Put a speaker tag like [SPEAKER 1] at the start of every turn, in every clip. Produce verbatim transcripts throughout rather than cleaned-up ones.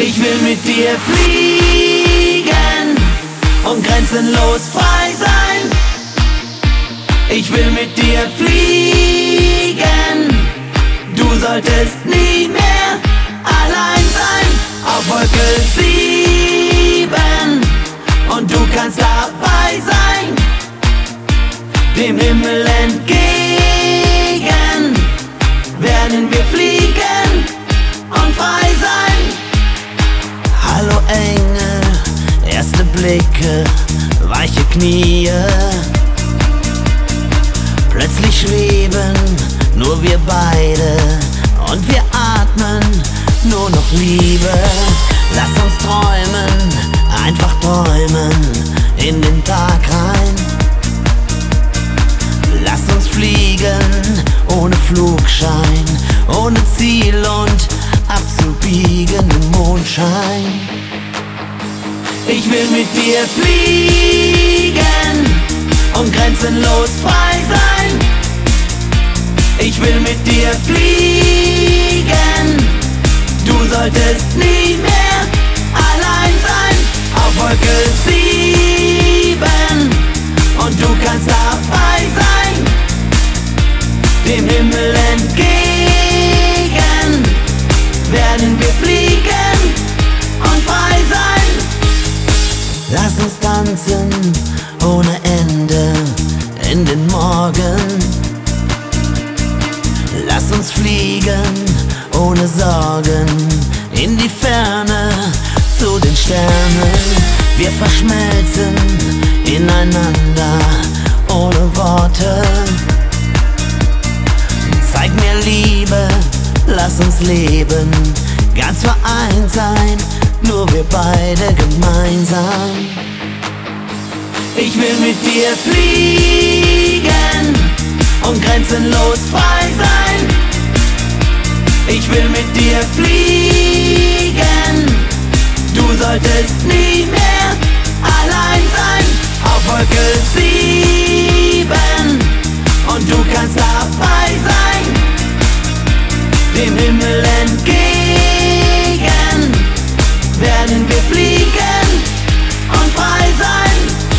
[SPEAKER 1] Ich will mit dir fliegen und grenzenlos frei sein. Ich will mit dir fliegen, du solltest nie mehr allein sein. Auf Wolke sieben und du kannst dabei sein, dem Himmel entgegen werden wir fliegen und frei sein. Hallo Engel, erste Blicke, weiche Knie. Plötzlich schweben nur wir beide und wir atmen nur noch Liebe. Lass uns träumen, einfach träumen in den Tag rein. Lass uns fliegen ohne Flugschein, ohne Ziel und abzubiegen im Mondschein. Ich will mit dir fliegen und grenzenlos frei sein. Ich will mit dir fliegen, du solltest nie mehr allein sein. Auf Wolke sieben und du kannst dabei sein, dem Himmel entgegen werden wir fliegen und frei sein. Lass uns tanzen ohne Ende in den Morgen. Lass uns fliegen ohne Sorgen in die Ferne zu den Sternen. Wir verschmelzen ineinander ohne Worte. Zeig mir Liebe, lass uns leben, ganz vereint sein, nur wir beide gemeinsam. Ich will mit dir fliegen und grenzenlos frei sein. Ich will mit dir fliegen, du solltest nie mehr allein sein. Auf Wolke sieben und du kannst dabei sein, dem Himmel entgegen werden wir fliegen und frei sein.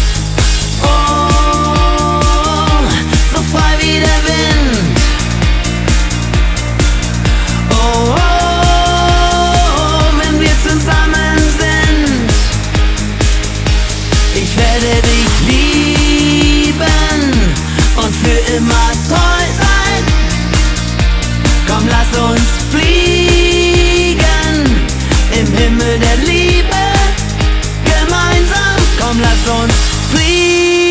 [SPEAKER 1] Oh, so frei wie der Wind. Oh, oh, wenn wir zusammen sind. Ich werde dich lieben und für immer treu sein. Komm, lass uns fliegen im Himmel der Liebe gemeinsam. Komm, lass uns fliegen.